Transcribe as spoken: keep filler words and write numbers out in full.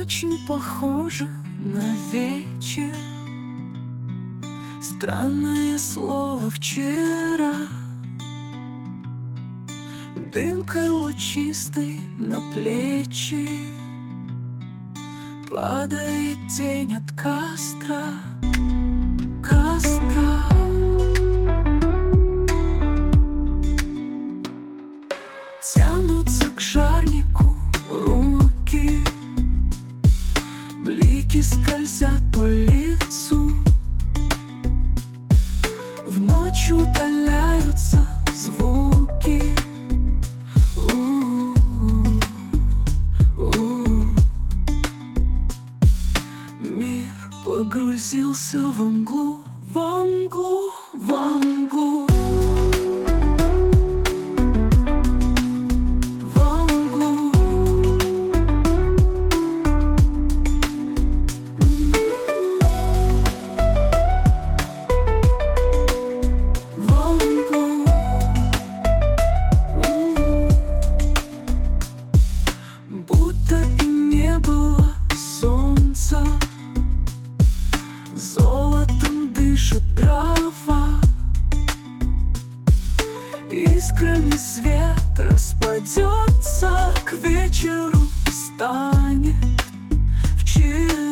очень похоже на вечер. Странное слово вчера. Дымкой лучистой на плечи падает тень от костра. Костра. Тянутся к жарнику руки, блики скользят по лицу. В ночь удаляются звуки. У-у-у. Мир погрузился во мглу, во мглу, во мглу. Будто и не было солнца, золотом дышит трава. Искрами свет распадется, к вечеру станет в